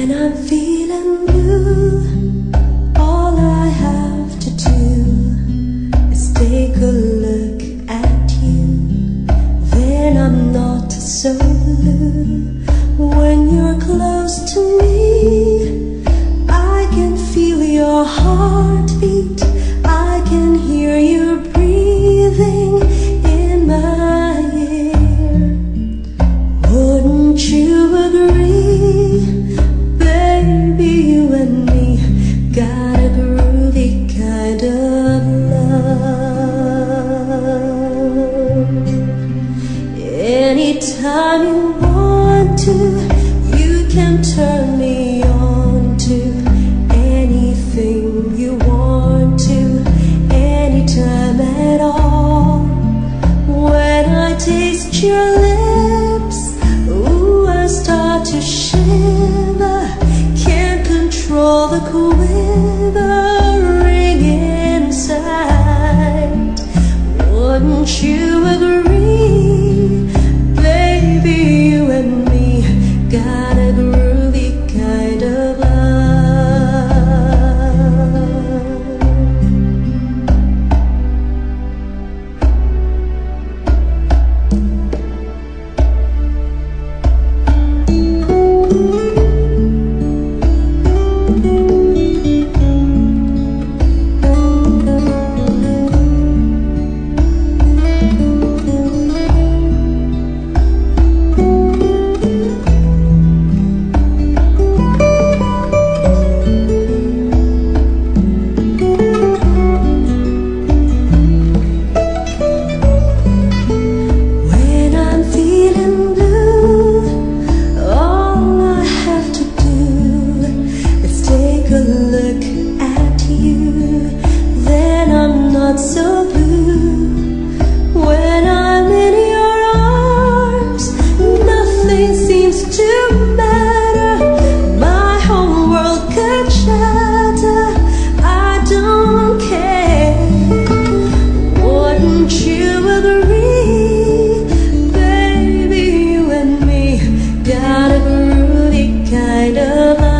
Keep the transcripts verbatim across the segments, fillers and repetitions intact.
When I'm feeling blue, all I have to do is take a look at you. Then I'm not so blue. When you're close to me, I can feel your heartbeat. I can hear you breathing in my ear. Wouldn't you agree, baby, you and me got a groovy kind of love. Anytime you want to, you can turn me on to anything you want to, anytime at all. When I taste your lips, ooh, I start to shiver. Can't control the quivering inside. Wouldn't you agree, baby, you and me got a groovy kind of love. Look at you, then I'm not so blue. When I'm in your arms, nothing seems to matter. My whole world could shatter. I don't care. Wouldn't you agree, baby, you and me got a groovy kind of love.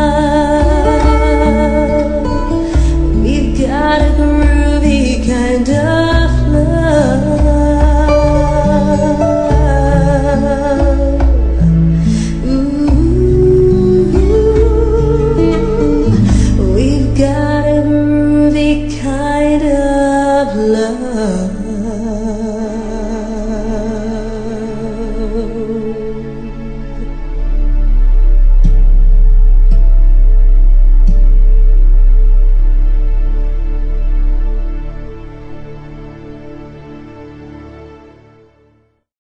Got a groovy kind of love. Ooh, we've got a groovy kind of love.